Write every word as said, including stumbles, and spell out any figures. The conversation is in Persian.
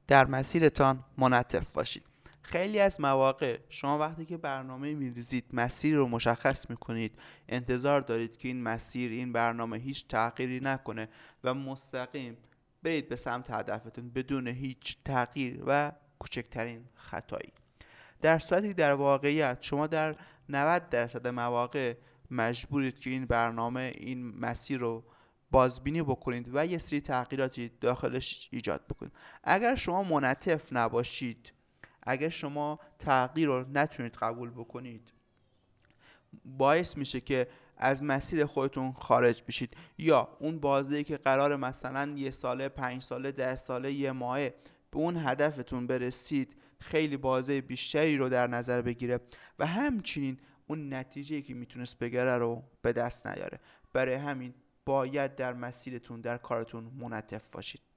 در مسیرتان منعطف باشید. خیلی از مواقع شما وقتی که برنامه می‌ریزید، مسیر رو مشخص می‌کنید، انتظار دارید که این مسیر، این برنامه هیچ تغییری نکنه و مستقیم برید به سمت هدفتون بدون هیچ تغییر و کوچکترین خطایی. در صورتی که در واقعیت شما در نود درصد مواقع مجبورید که این برنامه، این مسیر رو بازبینی بکنید و یه سری تغییراتی داخلش ایجاد بکنید. اگر شما منعطف نباشید، اگر شما تغییر رو نتونید قبول بکنید، باعث میشه که از مسیر خودتون خارج بشید یا اون بازدهی که قرار مثلا یه ساله، پنج ساله، ده ساله، یه ماهه به اون هدفتون برسید خیلی بازه بیشتری رو در نظر بگیره و همچنین اون نتیجه‌ای که میتونست بگیره رو به دست نیاره. برای همین باید در مسیرتون، در کارتون منعطف باشید.